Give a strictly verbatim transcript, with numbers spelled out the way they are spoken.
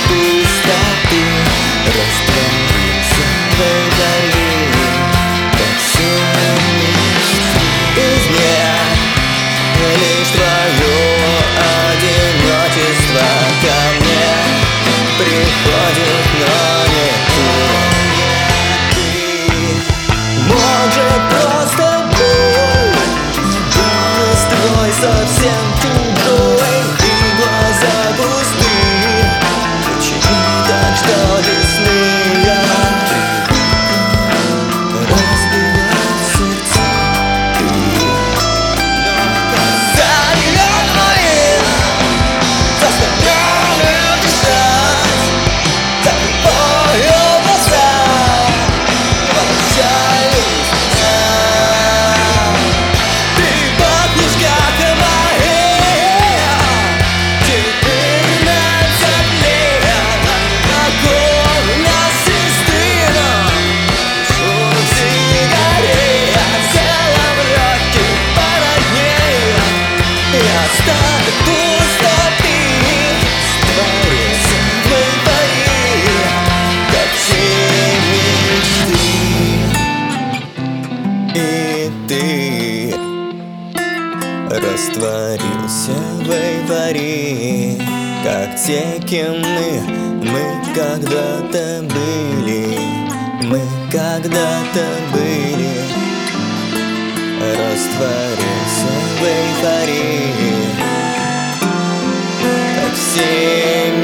пустоты растворился в эйфории, как сильно мечты. Без меня лишь твое одиночество ко мне приходит, но не ты. Может, просто боль, голос твой совсем чужой, и глаза пустые, ключи так что лесные. Разбивает сердца ты, но глаза миллион моих заставляют дышать, закрываю глаза, возвращаюсь назад. Ты пахнешь как моя, теперь пятнадцать лет, какой у нас стыдно. Шум сигарет, тело в легких породнее, и остаток пустоты растворился в эйфории, как все мечты. И ты растворился в эйфории, как те, кем мы, мы когда-то были, мы когда-то были. Растворился в эйфории, как все